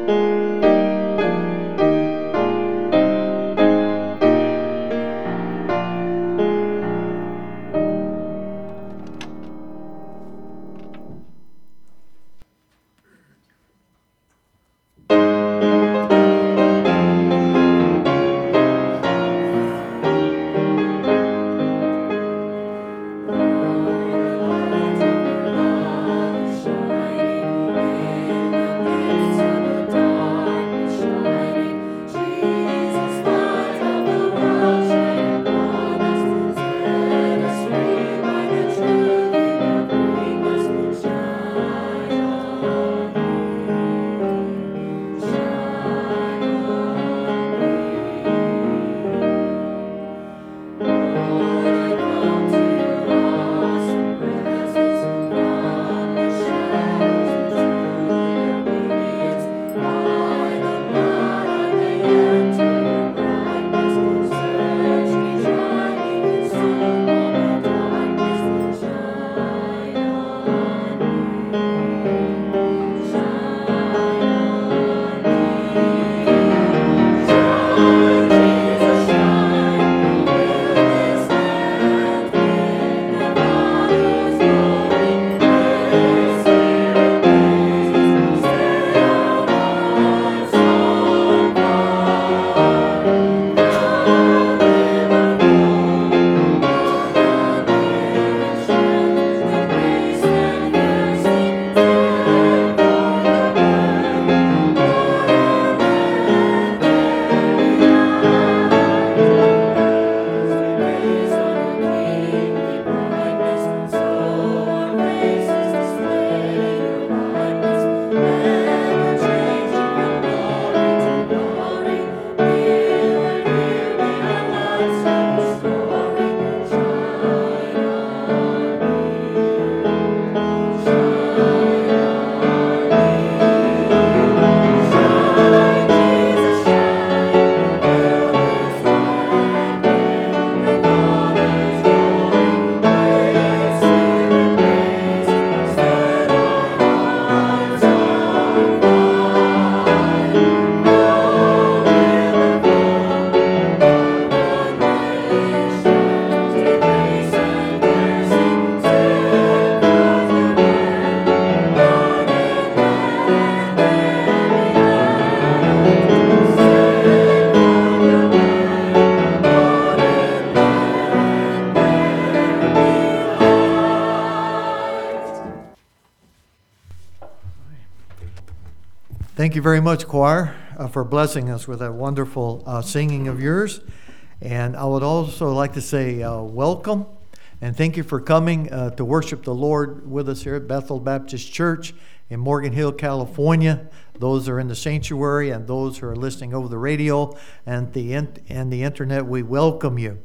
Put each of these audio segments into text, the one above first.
Thank you very much, choir, for blessing us with that wonderful singing of yours. And I would also like to say welcome and thank you for coming to worship the Lord with us here at Bethel Baptist Church in Morgan Hill, California. Those are in the sanctuary and those who are listening over the radio and the internet, we welcome you.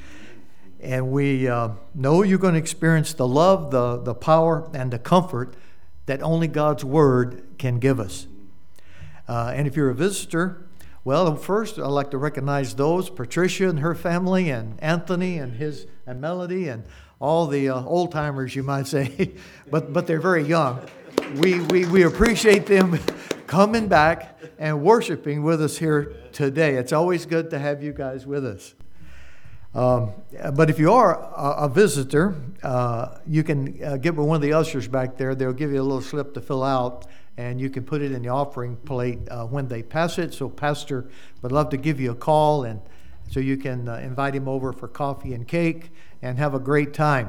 And we know you're going to experience the love, the power, and the comfort that only God's Word can give us. And if you're a visitor, well, first I'd like to recognize those, Patricia and her family, and Anthony and Melody, and all the old-timers, you might say, but they're very young. We appreciate them coming back and worshiping with us here today. It's always good to have you guys with us. But if you are a visitor, you can get with one of the ushers back there. They'll give you a little slip to fill out, and you can put it in the offering plate when they pass it. So Pastor would love to give you a call, and so you can invite him over for coffee and cake and have a great time.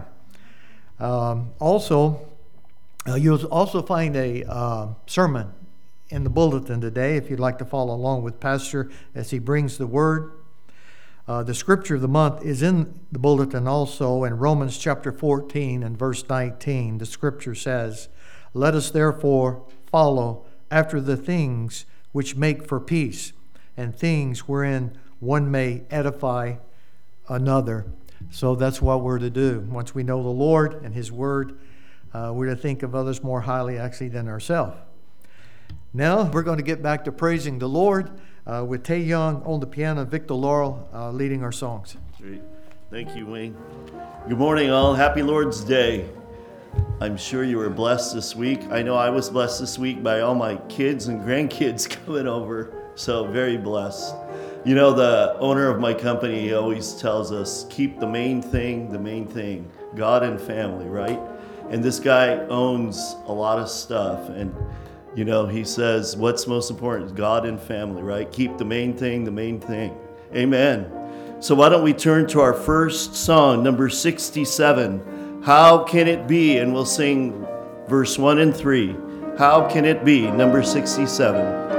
Also, you'll also find a sermon in the bulletin today if you'd like to follow along with Pastor as he brings the Word. The scripture of the month is in the bulletin also in Romans chapter 14 and verse 19. The scripture says, "Let us therefore follow after the things which make for peace, and things wherein one may edify another." So that's what we're to do. Once we know the Lord and His Word, we're to think of others more highly actually than ourselves. Now we're going to get back to praising the Lord with Tae Young on the piano, Victor Laurel leading our songs. Great. Thank you, Wayne. Good morning, all. Happy Lord's Day. I'm sure you were blessed this week. I know I was blessed this week by all my kids and grandkids coming over, so very blessed. You know, the owner of my company always tells us, keep the main thing, God and family, right? And this guy owns a lot of stuff, and you know, he says, what's most important? God and family, right? Keep the main thing. Amen. So why don't we turn to our first song, number 67, How Can It Be? And we'll sing verse 1 and 3. How Can It Be? Number 67.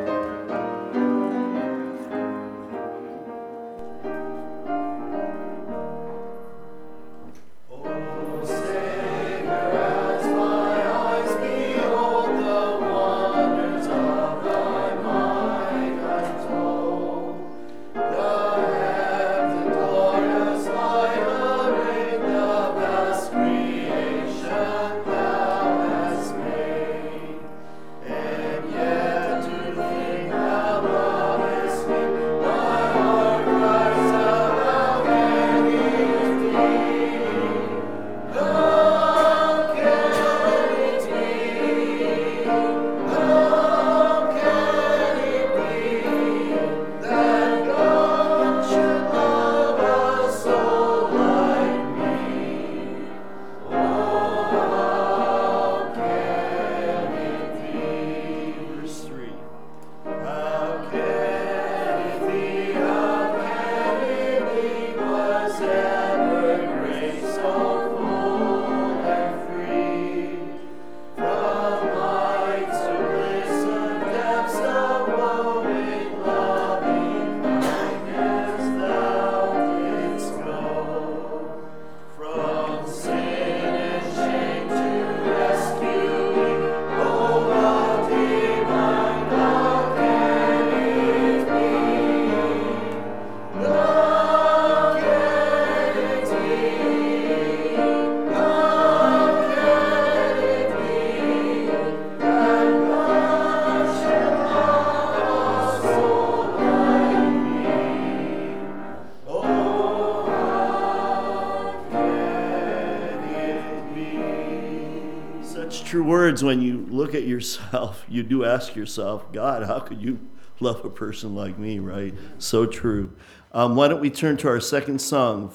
Words, when you look at yourself, you do ask yourself, God, how could you love a person like me, right? So true. Why don't we turn to our second song,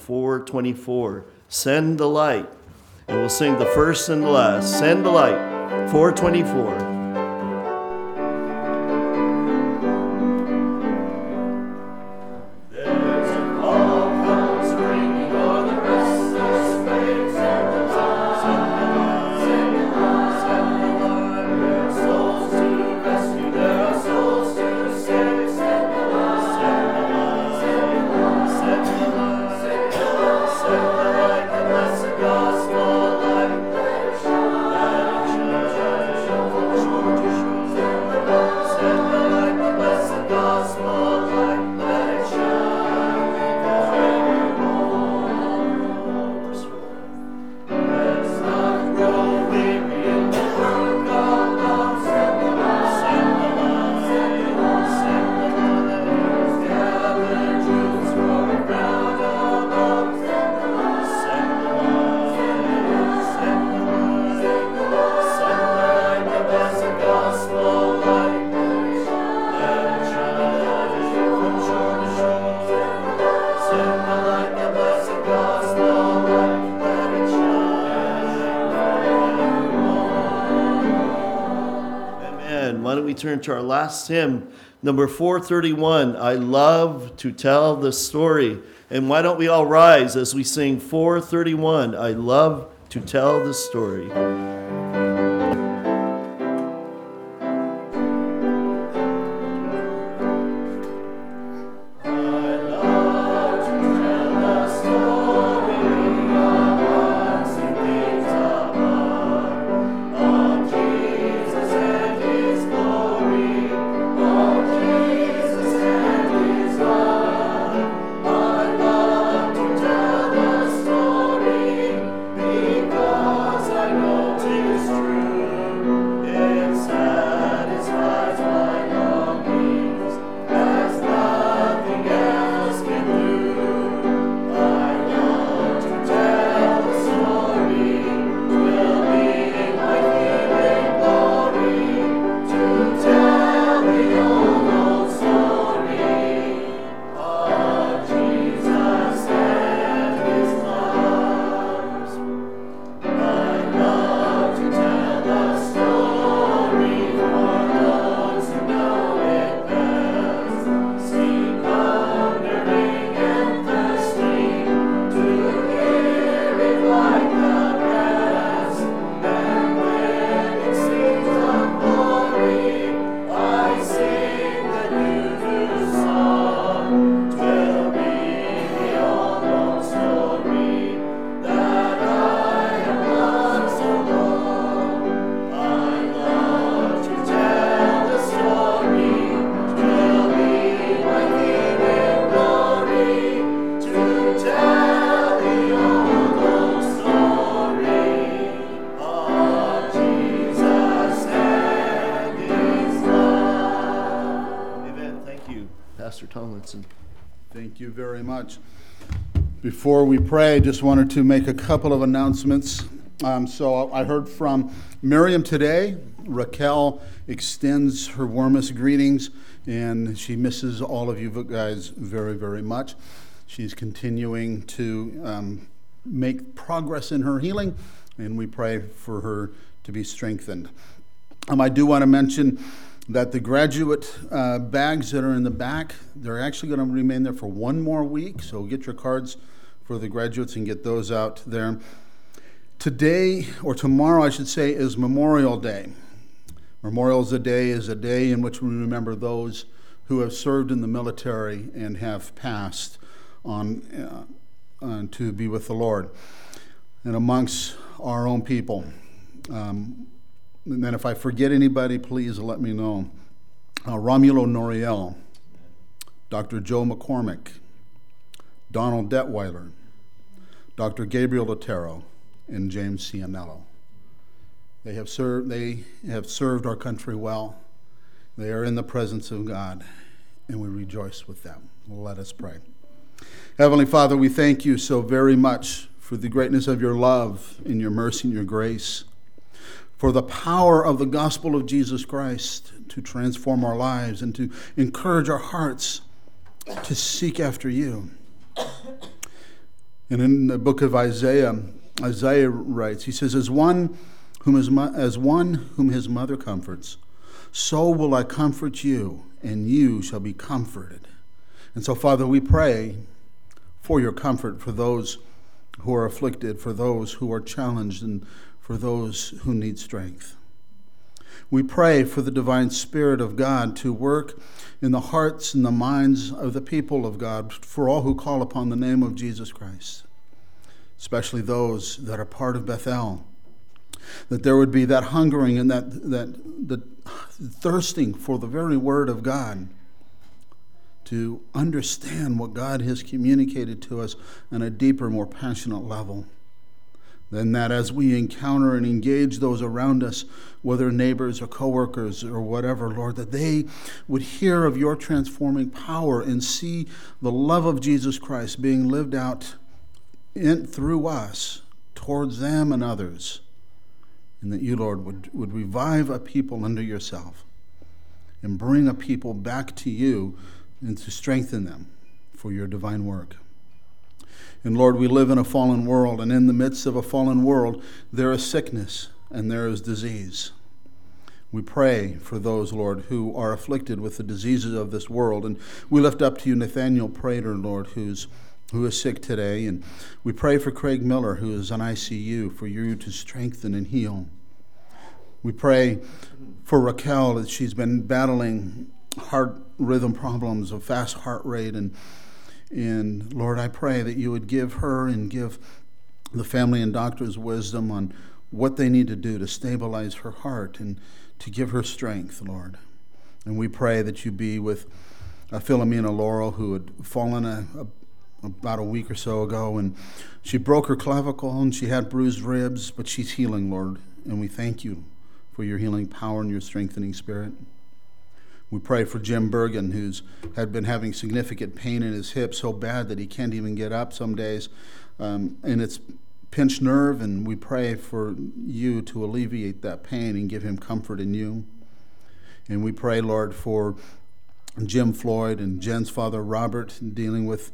424, Send the Light. And we'll sing the first and the last. Send the Light, 424. Turn to our last hymn, number 431, I Love to Tell the Story. And why don't we all rise as we sing 431, I Love to Tell the Story. Because I know Pastor Tomlinson. Thank you very much. Before we pray, I just wanted to make a couple of announcements. So I heard from Miriam today. Raquel extends her warmest greetings, and she misses all of you guys very, very much. She's continuing to make progress in her healing, and we pray for her to be strengthened. I do want to mention that the graduate bags that are in the back, they're actually going to remain there for one more week, so get your cards for the graduates and get those out there. Today, or tomorrow I should say, is Memorial Day. Memorial Day is a day in which we remember those who have served in the military and have passed on to be with the Lord. And amongst our own people. And then if I forget anybody, please let me know. Romulo Noriel, Dr. Joe McCormick, Donald Detweiler, Dr. Gabriel Otero, and James Cianello. They have served our country well. They are in the presence of God, and we rejoice with them. Let us pray. Heavenly Father, we thank you so very much for the greatness of your love and your mercy and your grace, for the power of the gospel of Jesus Christ to transform our lives and to encourage our hearts to seek after you. And in the book of Isaiah, Isaiah writes, he says, as one whom his mother comforts, so will I comfort you, and you shall be comforted. And so, Father, we pray for your comfort for those who are afflicted, for those who are challenged, and for those who need strength. We pray for the divine Spirit of God to work in the hearts and the minds of the people of God, for all who call upon the name of Jesus Christ, especially those that are part of Bethel, that there would be that hungering and that thirsting for the very word of God, to understand what God has communicated to us on a deeper, more passionate level. Then that as we encounter and engage those around us, whether neighbors or coworkers or whatever, Lord, that they would hear of your transforming power and see the love of Jesus Christ being lived out through us towards them and others. And that you, Lord, would revive a people under yourself and bring a people back to you and to strengthen them for your divine work. And Lord, we live in a fallen world, and in the midst of a fallen world, there is sickness and there is disease. We pray for those, Lord, who are afflicted with the diseases of this world. And we lift up to you Nathaniel Prater, Lord, who is sick today. And we pray for Craig Miller, who is on ICU, for you to strengthen and heal. We pray for Raquel, as she's been battling heart rhythm problems, of fast heart rate. And Lord, I pray that you would give her and give the family and doctors wisdom on what they need to do to stabilize her heart and to give her strength, Lord. And we pray that you be with Philomena Laurel, who had fallen about a week or so ago, and she broke her clavicle and she had bruised ribs, but she's healing, Lord. And we thank you for your healing power and your strengthening spirit. We pray for Jim Bergen, who's had been having significant pain in his hip, so bad that he can't even get up some days. And it's pinched nerve, and we pray for you to alleviate that pain and give him comfort in you. And we pray, Lord, for Jim Floyd and Jen's father, Robert, dealing with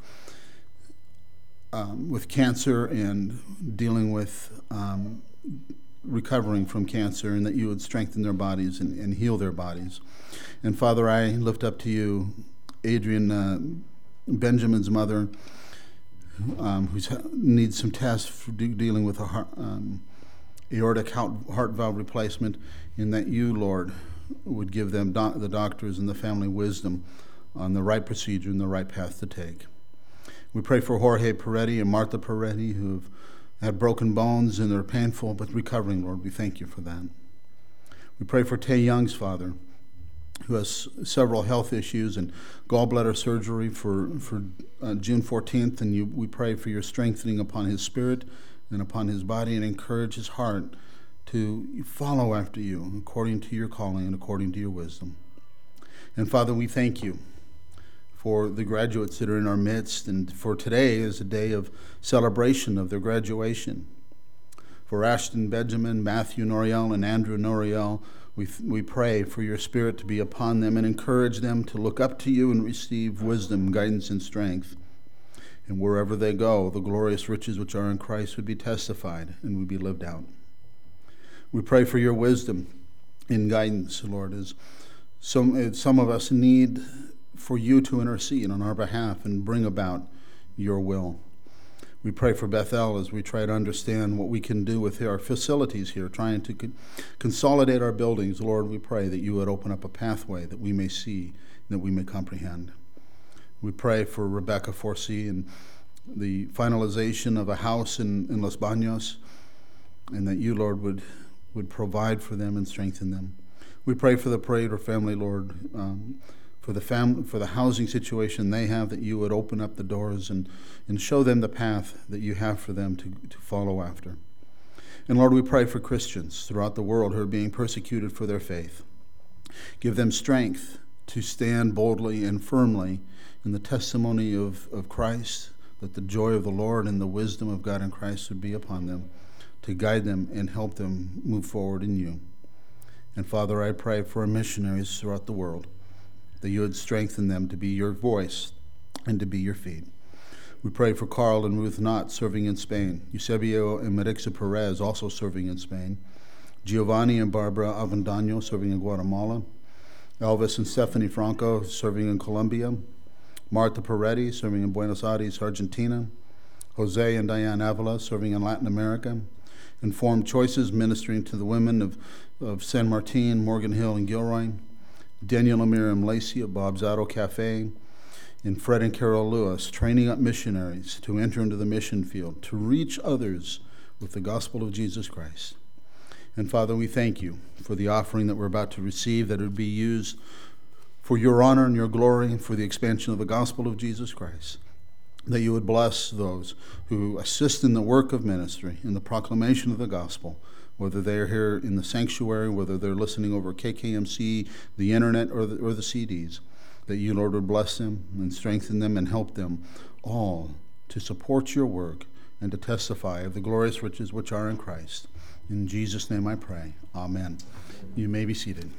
cancer and dealing with recovering from cancer, and that you would strengthen their bodies and heal their bodies. And Father, I lift up to you Adrian Benjamin's mother, who needs some tests for dealing with a aortic heart valve replacement, and that you, Lord, would give them, the doctors and the family, wisdom on the right procedure and the right path to take. We pray for Jorge Peretti and Martha Peretti, who have had broken bones and they're painful but recovering, Lord. We thank you for that. We pray for Tay Young's father, who has several health issues and gallbladder surgery for June 14th, and we pray for your strengthening upon his spirit and upon his body, and encourage his heart to follow after you according to your calling and according to your wisdom. And Father, we thank you for the graduates that are in our midst, and for today is a day of celebration of their graduation. For Ashton Benjamin, Matthew Noriel, and Andrew Noriel, we pray for your Spirit to be upon them and encourage them to look up to you and receive wisdom, guidance, and strength. And wherever they go, the glorious riches which are in Christ would be testified and would be lived out. We pray for your wisdom and guidance, Lord, as some of us need for you to intercede on our behalf and bring about your will. We pray for Bethel as we try to understand what we can do with our facilities here, trying to consolidate our buildings. Lord, we pray that you would open up a pathway that we may see and that we may comprehend. We pray for Rebecca Forsey and the finalization of a house in Los Baños, and that you, Lord, would provide for them and strengthen them. We pray for the Prater family, Lord, for the housing situation they have, that you would open up the doors and show them the path that you have for them to follow after. And Lord, we pray for Christians throughout the world who are being persecuted for their faith. Give them strength to stand boldly and firmly in the testimony of Christ, that the joy of the Lord and the wisdom of God in Christ would be upon them, to guide them and help them move forward in you. And Father, I pray for our missionaries throughout the world, that you would strengthen them to be your voice and to be your feet. We pray for Carl and Ruth Knott serving in Spain, Eusebio and Marixa Perez also serving in Spain, Giovanni and Barbara Avendano serving in Guatemala, Elvis and Stephanie Franco serving in Colombia, Marta Peretti serving in Buenos Aires, Argentina, Jose and Diane Avila serving in Latin America, Informed Choices ministering to the women of San Martin, Morgan Hill, and Gilroy, Daniel and Miriam Lacey at Bob's Auto Cafe, and Fred and Carol Lewis training up missionaries to enter into the mission field, to reach others with the gospel of Jesus Christ. And Father, we thank you for the offering that we're about to receive, that it would be used for your honor and your glory, and for the expansion of the gospel of Jesus Christ. That you would bless those who assist in the work of ministry, in the proclamation of the gospel, whether they're here in the sanctuary, whether they're listening over KKMC, the internet, or the CDs. That you, Lord, would bless them and strengthen them and help them all to support your work and to testify of the glorious riches which are in Christ. In Jesus' name I pray. Amen. You may be seated.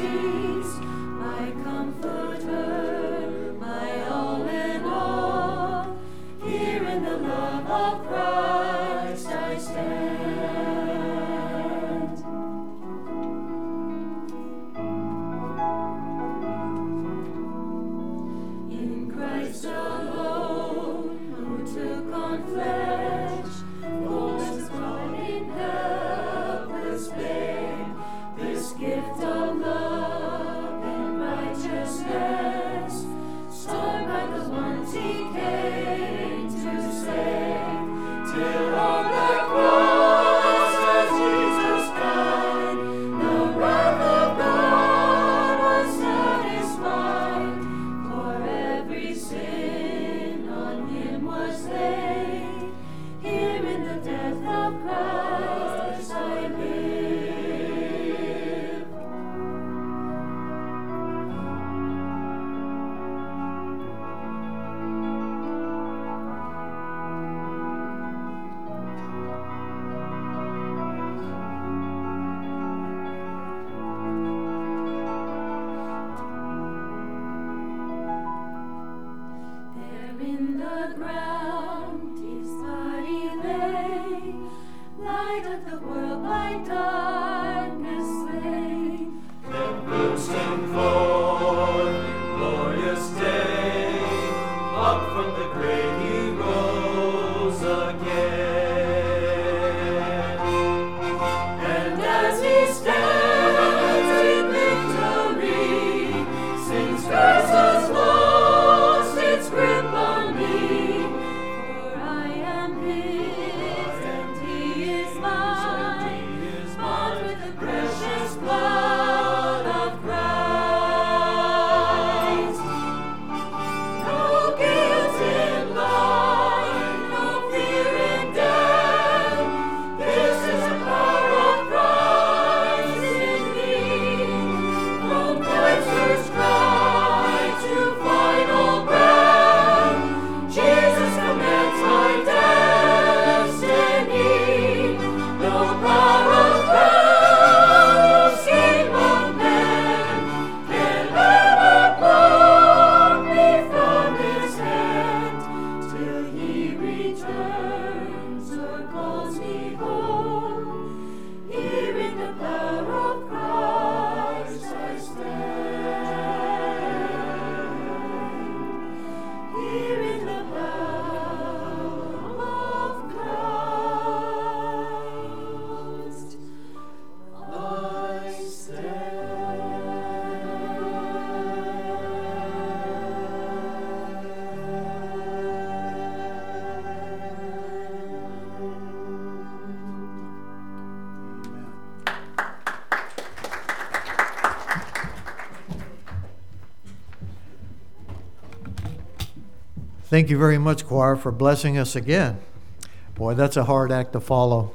Thank you very much, choir, for blessing us again. Boy, that's a hard act to follow,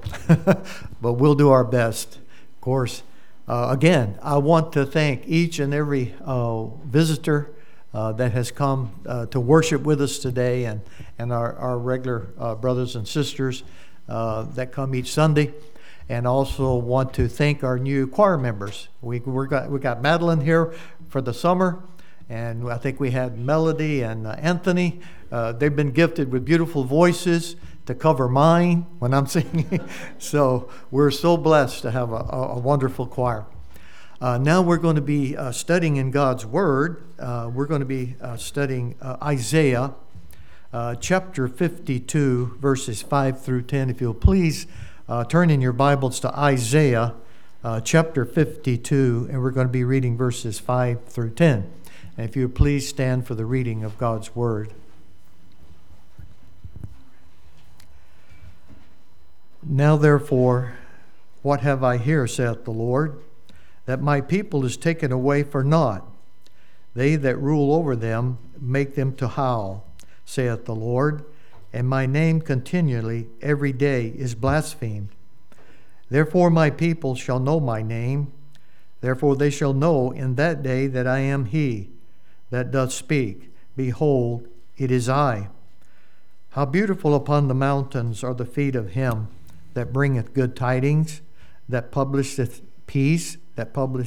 but we'll do our best, of course. Again, I want to thank each and every visitor that has come to worship with us today, and our regular brothers and sisters that come each Sunday. And also want to thank our new choir members. We got Madeline here for the summer, and I think we had Melody and Anthony. They've been gifted with beautiful voices to cover mine when I'm singing. So we're so blessed to have a wonderful choir. Now we're going to be studying in God's Word. We're going to be studying Isaiah chapter 52, verses 5 through 10. If you'll please turn in your Bibles to Isaiah chapter 52, and we're going to be reading verses 5 through 10. And if you would please stand for the reading of God's Word. Now therefore, what have I here, saith the Lord, that my people is taken away for naught? They that rule over them make them to howl, saith the Lord, and my name continually every day is blasphemed. Therefore my people shall know my name, therefore they shall know in that day that I am he that doth speak. Behold, it is I. How beautiful upon the mountains are the feet of him that bringeth good tidings, that publisheth peace, that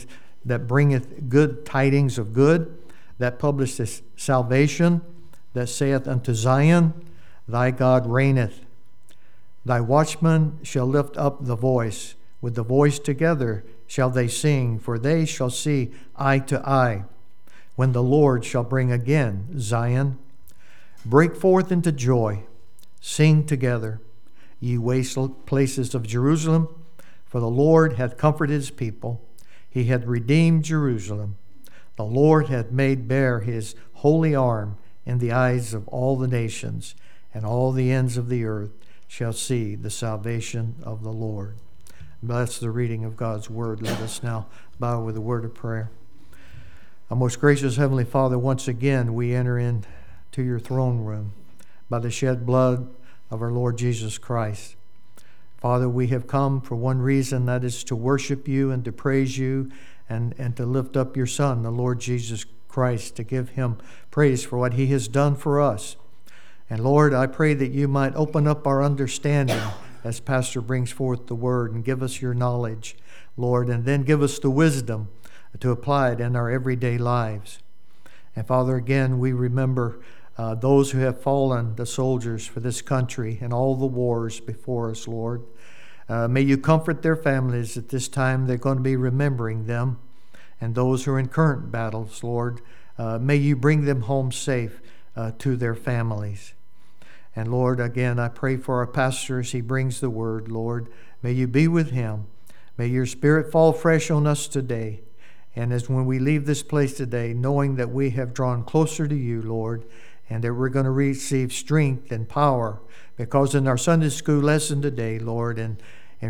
that bringeth good tidings of good, that publisheth salvation, that saith unto Zion, Thy God reigneth. Thy watchmen shall lift up the voice. With the voice together shall they sing, for they shall see eye to eye, when the Lord shall bring again Zion. Break forth into joy, sing together, ye waste places of Jerusalem, for the Lord hath comforted his people. He hath redeemed Jerusalem. The Lord hath made bare his holy arm in the eyes of all the nations, and all the ends of the earth shall see the salvation of the Lord. Bless the reading of God's word. Let us now bow with a word of prayer. Our most gracious Heavenly Father, once again we enter into your throne room by the shed blood of our Lord Jesus Christ. Father, we have come for one reason, that is to worship you and to praise you and to lift up your Son, the Lord Jesus Christ, to give him praise for what he has done for us. And Lord, I pray that you might open up our understanding as Pastor brings forth the word, and give us your knowledge, Lord, and then give us the wisdom to apply it in our everyday lives. And Father, again, we remember those who have fallen, the soldiers for this country and all the wars before us, Lord. May you comfort their families at this time. They're going to be remembering them. And those who are in current battles, Lord, may you bring them home safe to their families. And Lord, again, I pray for our pastor as he brings the word, Lord. May you be with him. May your Spirit fall fresh on us today. And as when we leave this place today, knowing that we have drawn closer to you, Lord, and that we're going to receive strength and power, because in our Sunday school lesson today, Lord, in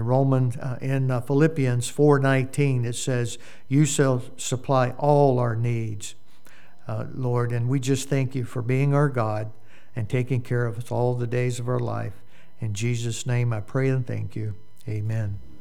Philippians 4:19, it says, you shall supply all our needs, Lord. And we just thank you for being our God and taking care of us all the days of our life. In Jesus' name I pray and thank you. Amen.